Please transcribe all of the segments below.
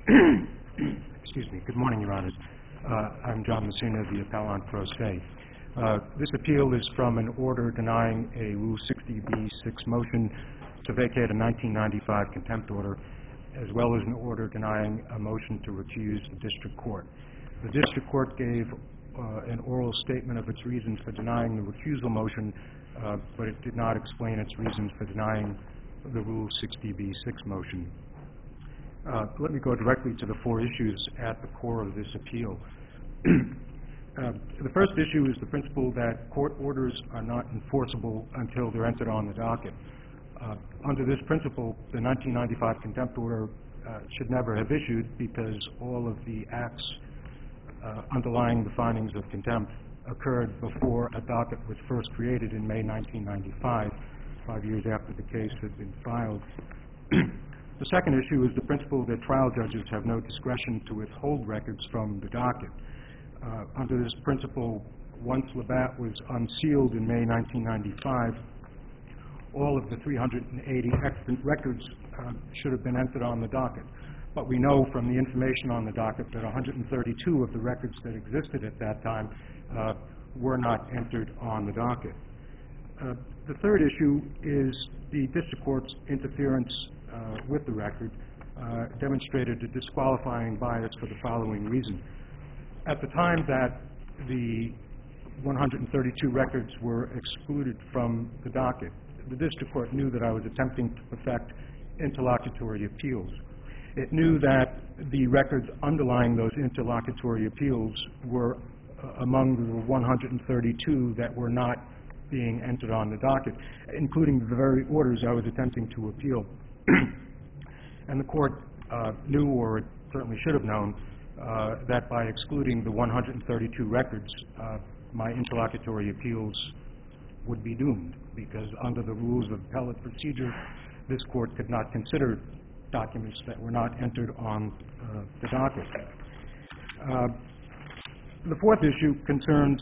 Excuse me. Good morning, Your Honors. I'm John Messina, the appellant pro se. This appeal is from an order denying a Rule 60b-6 motion to vacate a 1995 contempt order, as well as an order denying a motion to recuse the district court. The district court gave an oral statement of its reasons for denying the recusal motion, but it did not explain its reasons for denying the Rule 60b-6 motion. Let me go directly to the four issues at the core of this appeal. The first issue is the principle that court orders are not enforceable until they're entered on the docket. Under this principle, the 1995 contempt order should never have issued because all of the acts underlying the findings of contempt occurred before a docket was first created in May 1995, 5 years after the case had been filed. The second issue is the principle that trial judges have no discretion to withhold records from the docket. Under this principle, once Labatt was unsealed in May 1995, all of the 380 extant records should have been entered on the docket. But we know from the information on the docket that 132 of the records that existed at that time were not entered on the docket. The third issue is the district court's interference with the record demonstrated a disqualifying bias for the following reason. At the time that the 132 records were excluded from the docket, the district court knew that I was attempting to perfect interlocutory appeals. It knew that the records underlying those interlocutory appeals were among the 132 that were not being entered on the docket, including the very orders I was attempting to appeal. And the court knew, or it certainly should have known, that by excluding the 132 records, my interlocutory appeals would be doomed, because under the rules of appellate procedure, this court could not consider documents that were not entered on the docket. The fourth issue concerns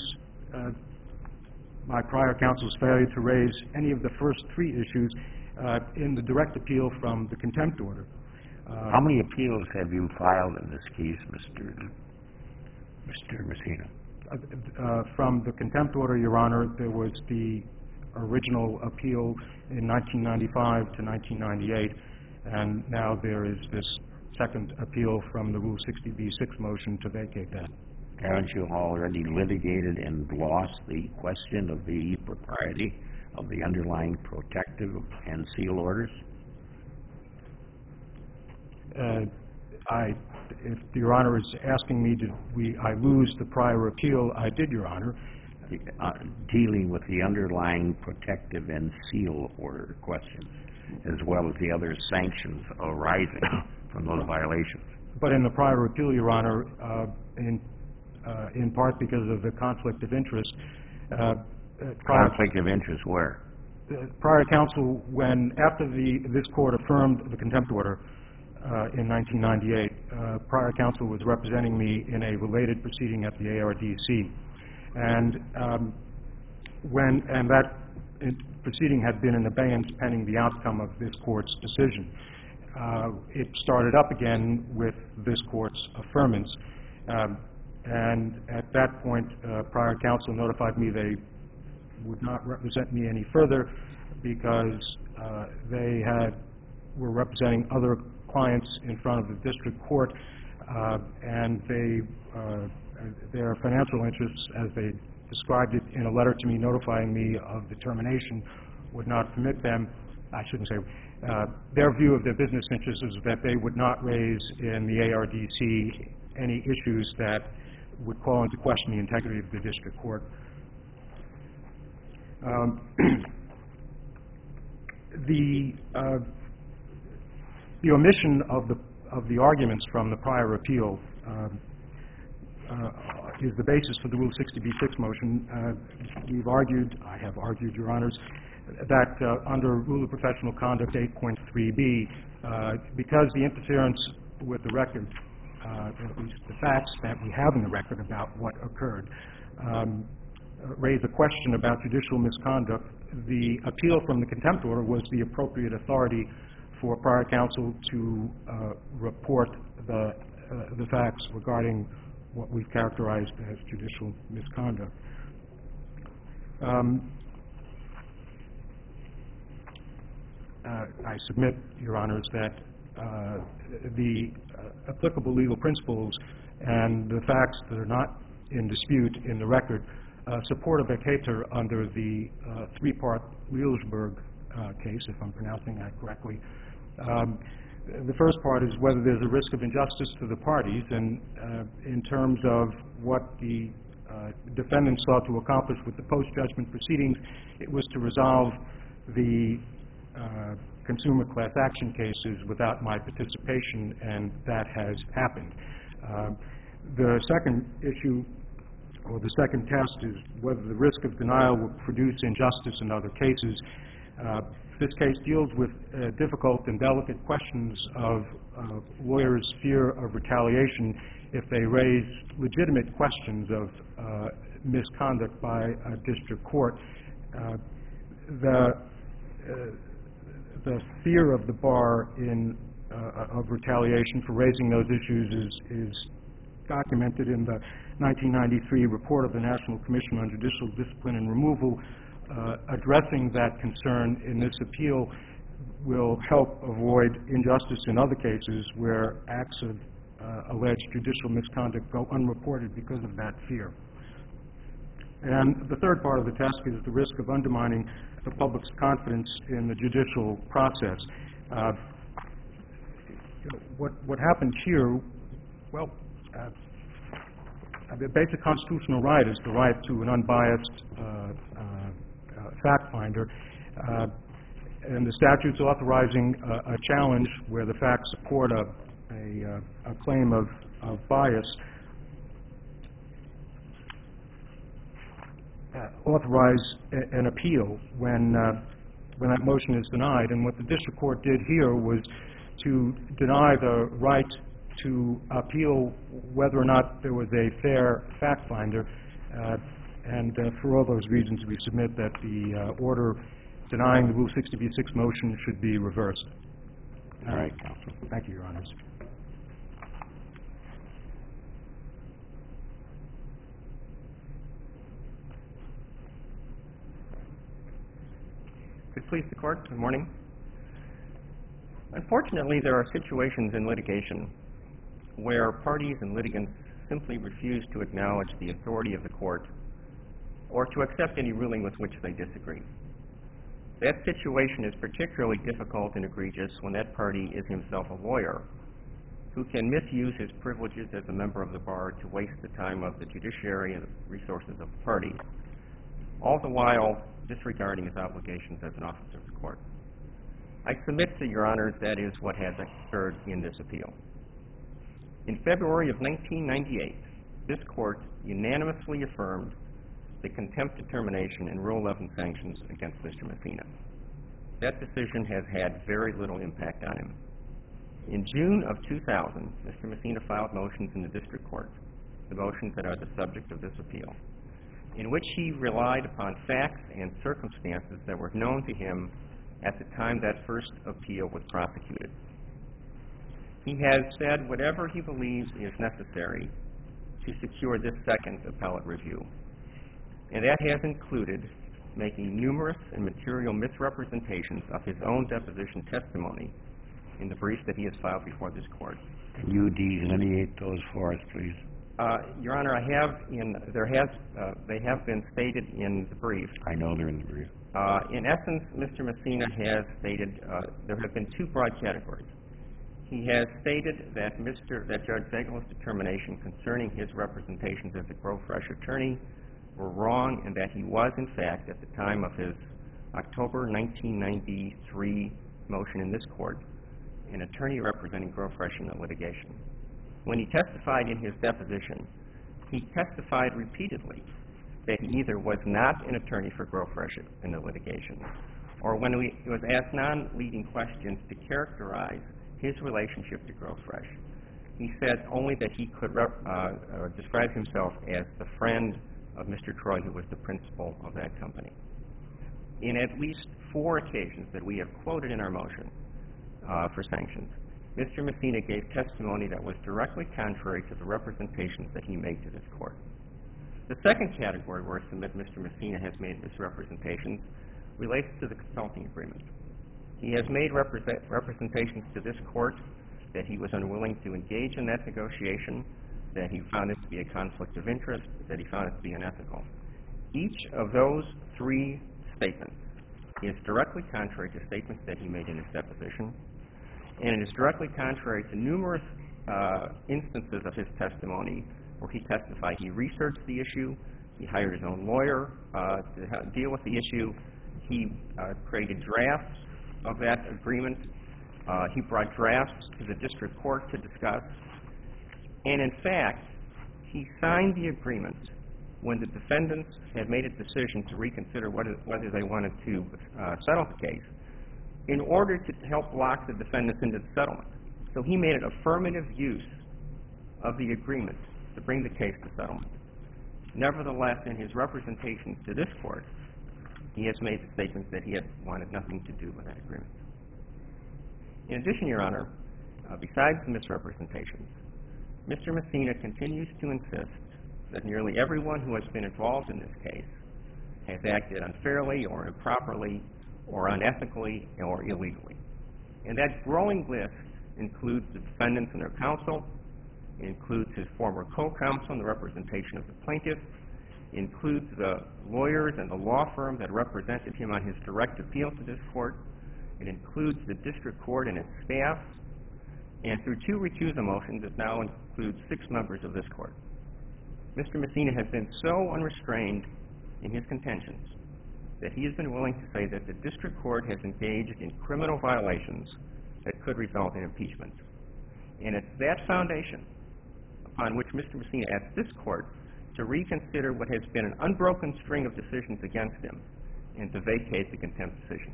my prior counsel's failure to raise any of the first three issues in the direct appeal from the contempt order. How many appeals have you filed in this case, Mr. Messina? From the contempt order, Your Honor, there was the original appeal in 1995 to 1998, and now there is this second appeal from the Rule 60b-6 motion to vacate that. Haven't you already litigated and lost the question of the propriety of the underlying protective and seal orders? If Your Honor is asking me, did I lose the prior appeal, I did, Your Honor. Dealing with the underlying protective and seal order questions, as well as the other sanctions arising from those violations. But in the prior appeal, Your Honor, in part because of the conflict of interest. Conflict of interest where? Prior counsel, after this court affirmed the contempt order in 1998, prior counsel was representing me in a related proceeding at the ARDC. And that proceeding had been in abeyance pending the outcome of this court's decision. It started up again with this court's affirmance. And at that point, prior counsel notified me they would not represent me any further because they were representing other clients in front of the district court, and their financial interests, as they described it in a letter to me notifying me of the termination, would not permit them. I shouldn't say. Their view of their business interests is that they would not raise in the ARDC any issues that would call into question the integrity of the district court. The omission of the arguments from the prior appeal is the basis for the Rule 60b-6 motion. I have argued, Your Honors, that under Rule of Professional Conduct 8.3b, because the interference with the record, at least the facts that we have in the record about what occurred, raise a question about judicial misconduct, the appeal from the contempt order was the appropriate authority for prior counsel to report the facts regarding what we've characterized as judicial misconduct. I submit, Your Honors, that the applicable legal principles and the facts that are not in dispute in the record support a vacatur under the three-part Wheelsburg case, if I'm pronouncing that correctly. The first part is whether there's a risk of injustice to the parties, and in terms of what the defendants sought to accomplish with the post-judgment proceedings, it was to resolve the consumer class action cases without my participation, and that has happened. The second issue, or the second test, is whether the risk of denial will produce injustice in other cases. This case deals with difficult and delicate questions of lawyers' fear of retaliation if they raise legitimate questions of misconduct by a district court. The fear of the bar of retaliation for raising those issues is documented in the 1993 report of the National Commission on Judicial Discipline and Removal. Addressing that concern in this appeal will help avoid injustice in other cases where acts of alleged judicial misconduct go unreported because of that fear. And the third part of the test is the risk of undermining the public's confidence in the judicial process. What happens here, well, the basic constitutional right is the right to an unbiased fact finder, and the statute's authorizing a challenge where the facts support a claim of bias. Authorize an appeal when that motion is denied, and what the district court did here was to deny the right to appeal whether or not there was a fair fact finder, and for all those reasons we submit that the order denying the Rule 60b-6 motion should be reversed. All right, counsel. Thank you, Your Honors. If it please the Court, good morning. Unfortunately, there are situations in litigation where parties and litigants simply refuse to acknowledge the authority of the court or to accept any ruling with which they disagree. That situation is particularly difficult and egregious when that party is himself a lawyer who can misuse his privileges as a member of the bar to waste the time of the judiciary and the resources of the party, all the while disregarding his obligations as an officer of the court. I submit to Your Honors that is what has occurred in this appeal. In February of 1998, this court unanimously affirmed the contempt determination and Rule 11 sanctions against Mr. Messina. That decision has had very little impact on him. In June of 2000, Mr. Messina filed motions in the district court, the motions that are the subject of this appeal, in which he relied upon facts and circumstances that were known to him at the time that first appeal was prosecuted. He has said whatever he believes is necessary to secure this second appellate review, and that has included making numerous and material misrepresentations of his own deposition testimony in the brief that he has filed before this court. Can you delineate those for us, please? Your Honor, they have been stated in the brief. I know they're in the brief. In essence, Mr. Messina has stated there have been two broad categories. He has stated that Judge Zegel's determination concerning his representations as a Grow Fresh attorney were wrong, and that he was, in fact, at the time of his October 1993 motion in this court, an attorney representing Grow Fresh in the litigation. When he testified in his deposition, he testified repeatedly that he either was not an attorney for Grow Fresh in the litigation, or when he was asked non-leading questions to characterize his relationship to Grow Fresh, he said only that he could describe himself as the friend of Mr. Troy, who was the principal of that company. In at least 4 occasions that we have quoted in our motion, for sanctions. Mr. Messina gave testimony that was directly contrary to the representations that he made to this court. The second category where I submit Mr. Messina has made misrepresentations relates to the consulting agreement. He has made representations to this court that he was unwilling to engage in that negotiation, that he found it to be a conflict of interest, that he found it to be unethical. Each of those three statements is directly contrary to statements that he made in his deposition, and it is directly contrary to numerous instances of his testimony where he testified he researched the issue, he hired his own lawyer to deal with the issue, he created drafts of that agreement, he brought drafts to the district court to discuss, and in fact, he signed the agreement when the defendants had made a decision to reconsider whether they wanted to settle the case in order to help lock the defendants into the settlement. So he made an affirmative use of the agreement to bring the case to settlement. Nevertheless, in his representations to this court, he has made the statements that he had wanted nothing to do with that agreement. In addition, Your Honor, besides the misrepresentations, Mr. Messina continues to insist that nearly everyone who has been involved in this case has acted unfairly or improperly or unethically or illegally. And that growing list includes the defendants and their counsel, includes his former co-counsel and the representation of the plaintiff, includes the lawyers and the law firm that represented him on his direct appeal to this court, it includes the district court and its staff, and through two recusa motions, it now includes 6 members of this court. Mr. Messina has been so unrestrained in his contentions that he has been willing to say that the district court has engaged in criminal violations that could result in impeachment. And it's that foundation upon which Mr. Messina asked this court to reconsider what has been an unbroken string of decisions against him and to vacate the contempt decision.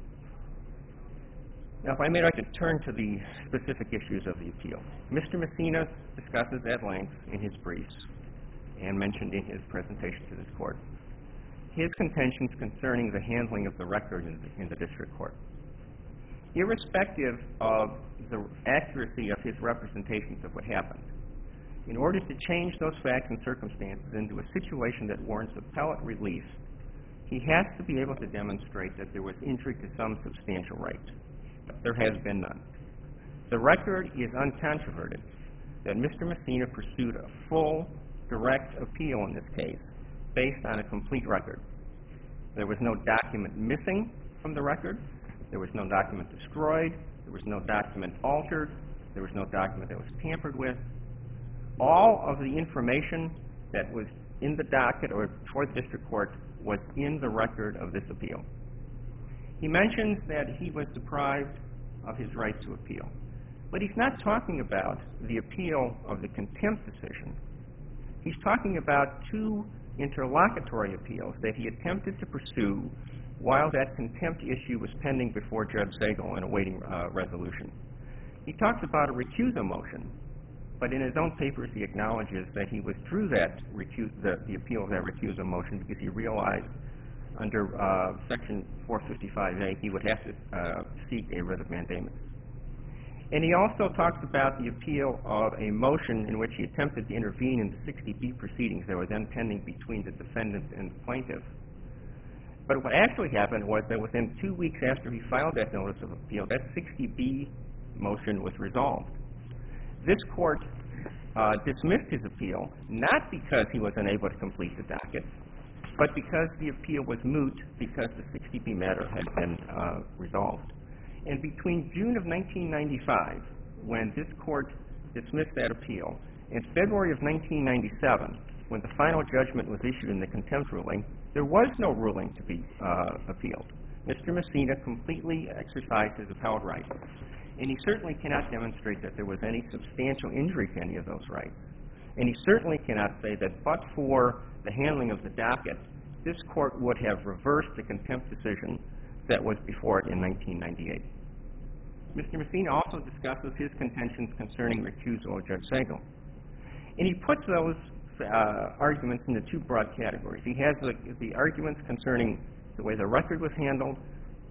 Now, if I may like to turn to the specific issues of the appeal. Mr. Messina discusses at length in his briefs and mentioned in his presentation to this court his contentions concerning the handling of the record in the district court. Irrespective of the accuracy of his representations of what happened, in order to change those facts and circumstances into a situation that warrants appellate relief, he has to be able to demonstrate that there was injury to some substantial right. But there has been none. The record is uncontroverted that Mr. Messina pursued a full, direct appeal in this case based on a complete record. There was no document missing from the record. There was no document destroyed. There was no document altered. There was no document that was tampered with. All of the information that was in the docket or before the district court was in the record of this appeal. He mentions that he was deprived of his right to appeal. But he's not talking about the appeal of the contempt decision. He's talking about 2 interlocutory appeals that he attempted to pursue while that contempt issue was pending before Judge Zagel and awaiting resolution. He talks about a recusa motion, but in his own papers he acknowledges that he withdrew that the appeal of that recusa motion because he realized under Section 455A he would have to seek a writ of mandamus. And he also talks about the appeal of a motion in which he attempted to intervene in the 60B proceedings that were then pending between the defendant and the plaintiff. But what actually happened was that within 2 weeks after he filed that notice of appeal, that 60B motion was resolved. This court dismissed his appeal, not because he was unable to complete the docket, but because the appeal was moot because the 60B matter had been resolved. And between June of 1995, when this court dismissed that appeal, and February of 1997, when the final judgment was issued in the contempt ruling, there was no ruling to be appealed. Mr. Messina completely exercised his appellate rights, and he certainly cannot demonstrate that there was any substantial injury to any of those rights. And he certainly cannot say that but for the handling of the docket, this court would have reversed the contempt decision that was before it in 1998. Mr. Messina also discusses his contentions concerning recusal of Judge Zagel. And he puts those arguments into 2 broad categories. He has the arguments concerning the way the record was handled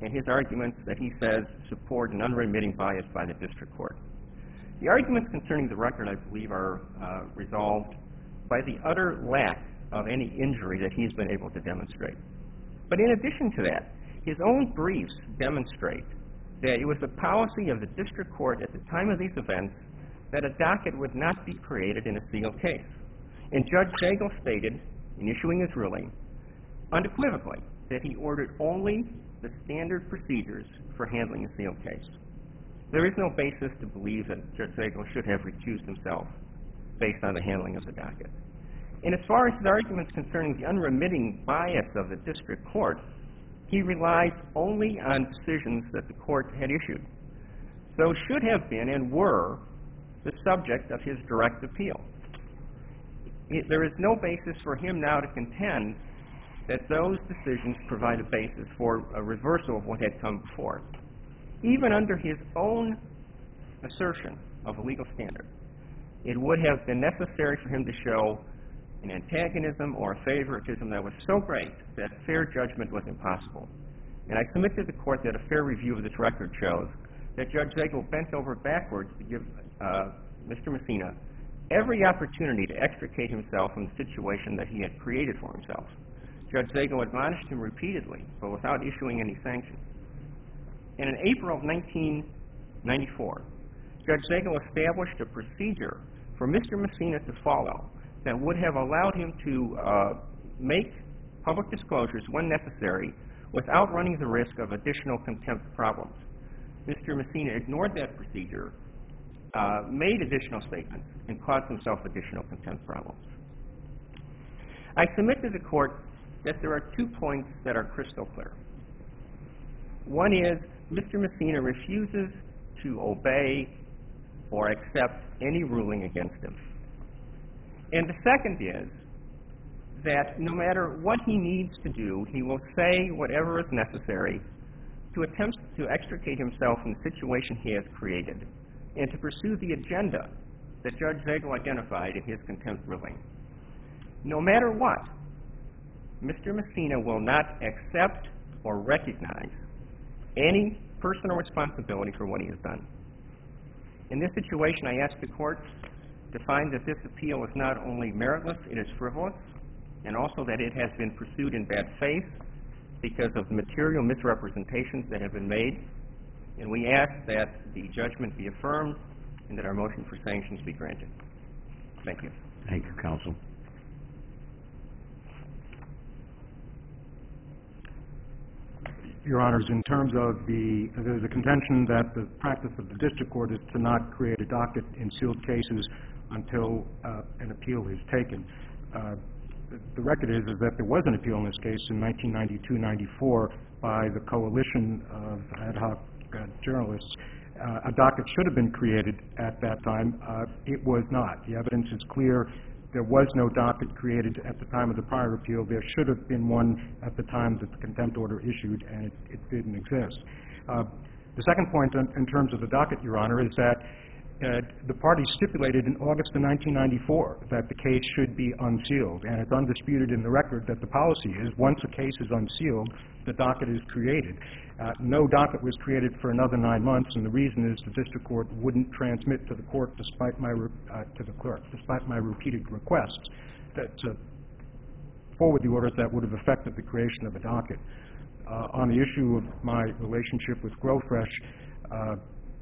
and his arguments that he says support an unremitting bias by the district court. The arguments concerning the record, I believe, are resolved by the utter lack of any injury that he's been able to demonstrate. But in addition to that, his own briefs demonstrate that it was the policy of the district court at the time of these events that a docket would not be created in a sealed case. And Judge Zagel stated, in issuing his ruling, unequivocally, that he ordered only the standard procedures for handling a sealed case. There is no basis to believe that Judge Zagel should have recused himself based on the handling of the docket. And as far as his arguments concerning the unremitting bias of the district court, he relies only on decisions that the court had issued. Those should have been and were the subject of his direct appeal. There is no basis for him now to contend that those decisions provide a basis for a reversal of what had come before. Even under his own assertion of a legal standard, it would have been necessary for him to show an antagonism or a favoritism that was so great that fair judgment was impossible. And I submit to the court that a fair review of this record shows that Judge Zagel bent over backwards to give Mr. Messina every opportunity to extricate himself from the situation that he had created for himself. Judge Zagel admonished him repeatedly, but without issuing any sanctions. And in April of 1994, Judge Zagel established a procedure for Mr. Messina to follow that would have allowed him to make public disclosures when necessary without running the risk of additional contempt problems. Mr. Messina ignored that procedure, made additional statements, and caused himself additional contempt problems. I submit to the court that there are 2 points that are crystal clear. One is Mr. Messina refuses to obey or accept any ruling against him. And the second is that no matter what he needs to do, he will say whatever is necessary to attempt to extricate himself from the situation he has created and to pursue the agenda that Judge Zagel identified in his contempt ruling. No matter what, Mr. Messina will not accept or recognize any personal responsibility for what he has done. In this situation, I ask the court to find that this appeal is not only meritless, it is frivolous, and also that it has been pursued in bad faith because of material misrepresentations that have been made. And we ask that the judgment be affirmed and that our motion for sanctions be granted. Thank you. Thank you, counsel. Your Honors, in terms of there's a contention that the practice of the district court is to not create a docket in sealed cases until an appeal is taken. The record is that there was an appeal in this case in 1992-94 by the coalition of ad hoc journalists. A docket should have been created at that time. It was not. The evidence is clear. There was no docket created at the time of the prior appeal. There should have been one at the time that the contempt order issued, and it didn't exist. The second point in terms of the docket, Your Honor, is that the parties stipulated in August of 1994 that the case should be unsealed, and it's undisputed in the record that the policy is once a case is unsealed, the docket is created. No docket was created for another 9 months, and the reason is the district court wouldn't transmit to the court despite my repeated requests to forward the orders that would have affected the creation of a docket. On the issue of my relationship with GrowFresh,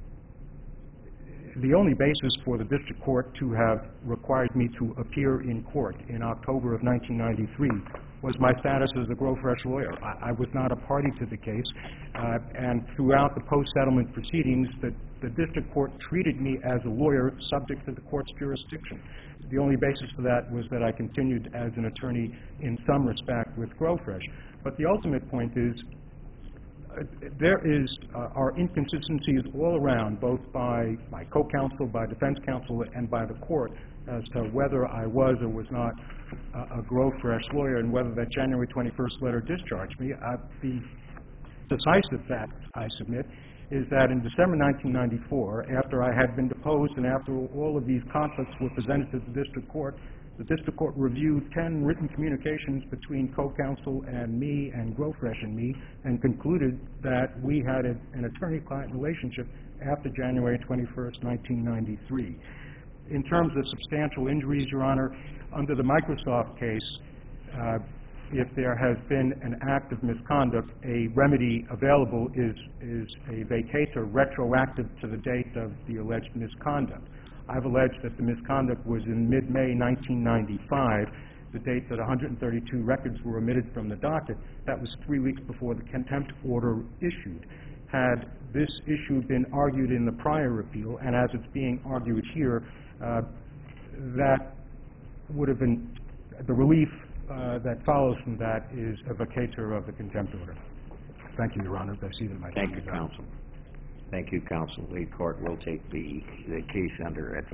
the only basis for the district court to have required me to appear in court in October of 1993 was my status as a GrowFresh lawyer. I was not a party to the case, and throughout the post-settlement proceedings, the district court treated me as a lawyer subject to the court's jurisdiction. The only basis for that was that I continued as an attorney in some respect with GrowFresh. But the ultimate point is there are inconsistencies all around, both by my co-counsel, by defense counsel, and by the court as to whether I was or was not a GrowFresh lawyer and whether that January 21st letter discharged me. The decisive fact, I submit, is that in December 1994, after I had been deposed and after all of these conflicts were presented to the district court, The district court reviewed 10 written communications between co-counsel and me and GrowFresh and me and concluded that we had an attorney-client relationship after January 21st, 1993. In terms of substantial injuries, Your Honor, under the Microsoft case, if there has been an act of misconduct, a remedy available is a vacatur retroactive to the date of the alleged misconduct. I've alleged that the misconduct was in mid-May 1995, the date that 132 records were omitted from the docket. That was 3 weeks before the contempt order issued. Had this issue been argued in the prior appeal, and as it's being argued here, that would have been, the relief that follows from that is a vacatur of the contempt order. Thank you, Your Honor. I see that my time Thank you, is up. counsel. Thank you, counsel. The court will take the case under advisement.